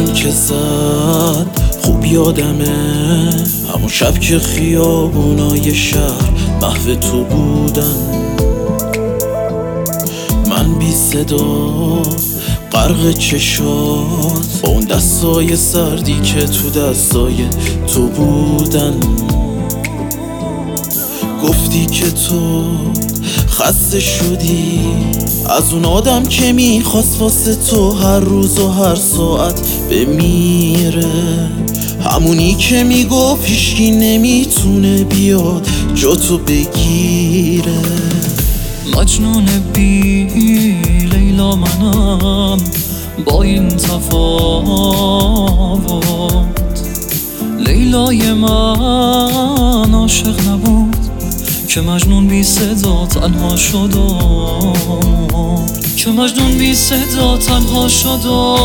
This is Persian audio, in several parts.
زنگ که زد خوب یادمه، همون شب که خیابونای شهر محو تو بودن. من بی صدا غرق چشات، با اون دستای سردی که تو دستای تو بودن. گفتی که تو خسته شدی از اون آدم که میخواست واسه تو هر روز و هر ساعت بمیره، همونی که میگفت هیچکی نمیتونه بیاد جا تو بگیره. مجنون بی لیلا منم با این تفاوت، لیلای من عاشق نبود که مجنون بی صدا تنها شد که مجنون بی صدا تنها شد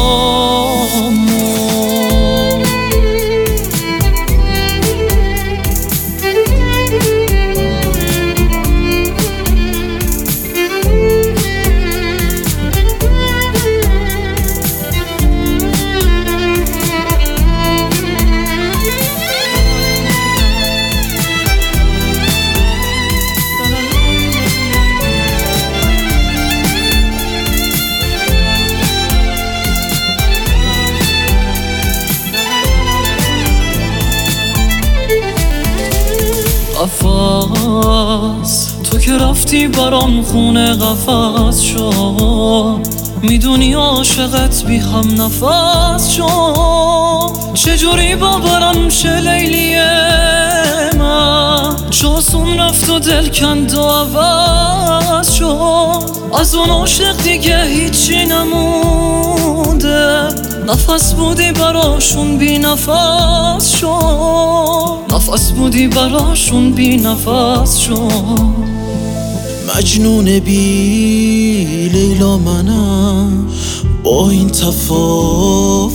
قفس تو که رفتی برام خونه قفس شد، میدونی عاشقت بی هم نفس شد. چجوری باورم شه لیلی من، چاسون رفت و دل کند و عوض شد. از اون عاشق دیگه هیچی نمونده، نفس بودی براشون بی نفس شد، نفس بودی براشون بی نفس شد. مجنون بی لیلا منم با این تفاوت،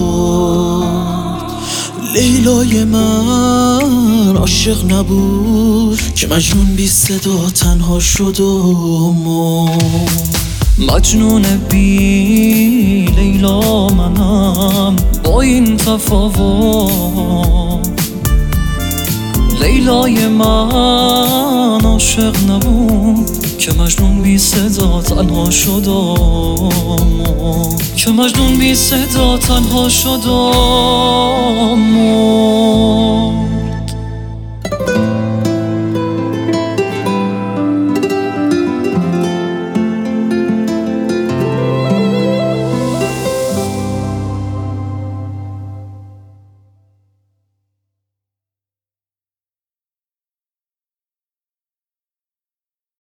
لیلای من عاشق نبود که مجنون بی صدا تنها شد و مجنون بی لیلا منم با این تفاوت، لیلای من عاشق نبود که مجنون بی صدا تنها شد که مجنون بی صدا تنها شد.